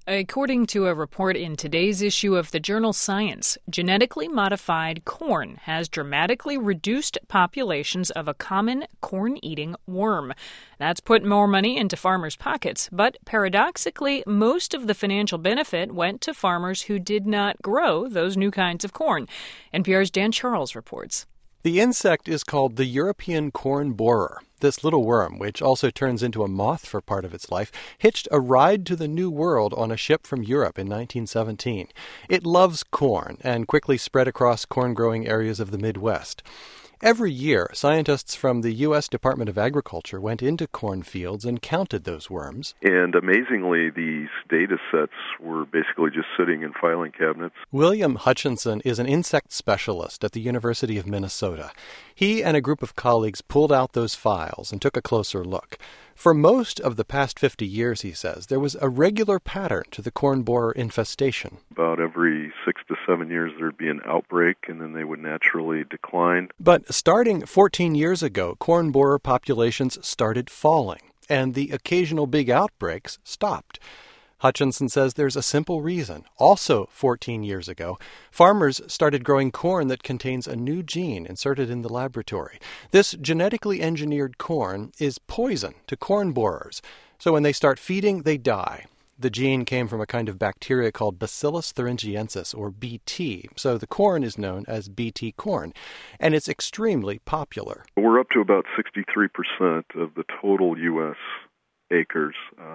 According to a report in today's issue of the journal Science, genetically modified corn has dramatically reduced populations of a common corn-eating worm. That's put more money into farmers' pockets, but paradoxically, most of the financial benefit went to farmers who did not grow those new kinds of corn. NPR's Dan Charles reports. The insect is called the European corn borer. This little worm, which also turns into a moth for part of its life, hitched a ride to the New World on a ship from Europe in 1917. It loves corn and quickly spread across corn-growing areas of the Midwest. Every year, scientists from the U.S. Department of Agriculture went into cornfields and counted those worms. And amazingly, these data sets were basically just sitting in filing cabinets. William Hutchinson is an insect specialist at the University of Minnesota. He and a group of colleagues pulled out those files and took a closer look. For most of the past 50 years, he says, there was a regular pattern to the corn borer infestation. About every 6 to 7 years, there'd be an outbreak, and then they would naturally decline. But starting 14 years ago, corn borer populations started falling, and the occasional big outbreaks stopped. Hutchinson says there's a simple reason. Also 14 years ago, farmers started growing corn that contains a new gene inserted in the laboratory. This genetically engineered corn is poison to corn borers, so when they start feeding, they die. The gene came from a kind of bacteria called Bacillus thuringiensis, or BT, so the corn is known as BT corn, and it's extremely popular. We're up to about 63% of the total U.S. acres.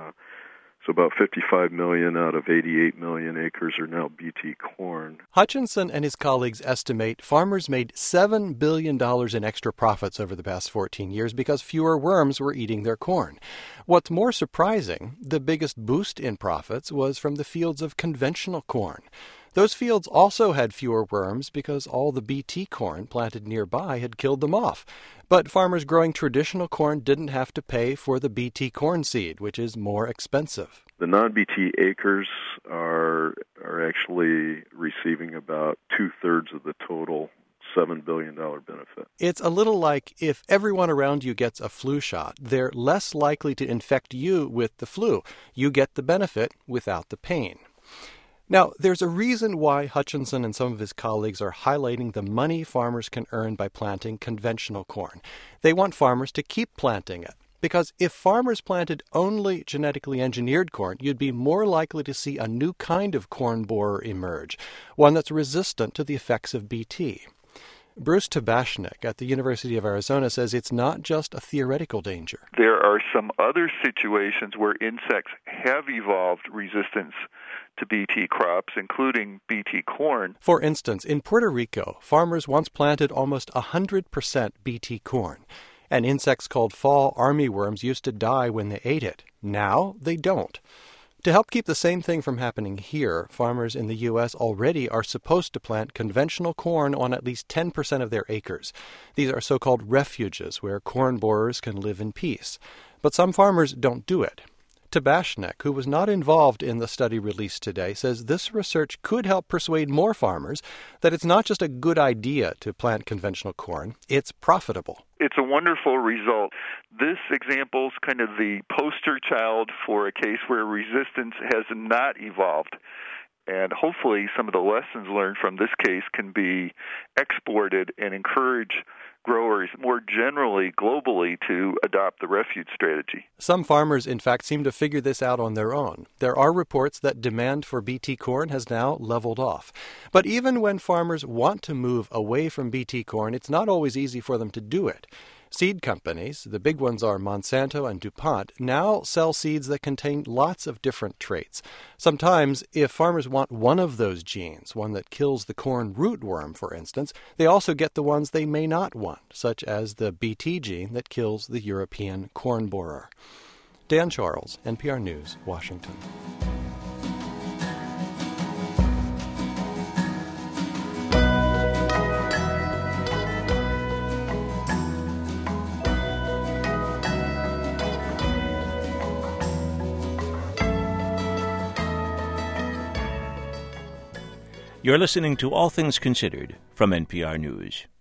So about 55 million out of 88 million acres are now BT corn. Hutchinson and his colleagues estimate farmers made $7 billion in extra profits over the past 14 years because fewer worms were eating their corn. What's more surprising, the biggest boost in profits was from the fields of conventional corn. Those fields also had fewer worms because all the BT corn planted nearby had killed them off. But farmers growing traditional corn didn't have to pay for the BT corn seed, which is more expensive. The non-BT acres are actually receiving about two-thirds of the total $7 billion benefit. It's a little like if everyone around you gets a flu shot, they're less likely to infect you with the flu. You get the benefit without the pain. Now, there's a reason why Hutchinson and some of his colleagues are highlighting the money farmers can earn by planting conventional corn. They want farmers to keep planting it. Because if farmers planted only genetically engineered corn, you'd be more likely to see a new kind of corn borer emerge, one that's resistant to the effects of BT. Bruce Tabashnik at the University of Arizona says it's not just a theoretical danger. There are some other situations where insects have evolved resistance to BT crops, including BT corn. For instance, in Puerto Rico, farmers once planted almost 100% BT corn, and insects called fall armyworms used to die when they ate it. Now they don't. To help keep the same thing from happening here, farmers in the U.S. already are supposed to plant conventional corn on at least 10% of their acres. These are so-called refuges where corn borers can live in peace. But some farmers don't do it. Tabashnik, who was not involved in the study released today, says this research could help persuade more farmers that it's not just a good idea to plant conventional corn, it's profitable. It's a wonderful result. This example is kind of the poster child for a case where resistance has not evolved. And hopefully some of the lessons learned from this case can be exported and encourage growers more generally, globally, to adopt the refuge strategy. Some farmers, in fact, seem to figure this out on their own. There are reports that demand for BT corn has now leveled off. But even when farmers want to move away from BT corn, it's not always easy for them to do it. Seed companies, the big ones are Monsanto and DuPont, now sell seeds that contain lots of different traits. Sometimes, if farmers want one of those genes, one that kills the corn rootworm, for instance, they also get the ones they may not want, such as the BT gene that kills the European corn borer. Dan Charles, NPR News, Washington. You're listening to All Things Considered from NPR News.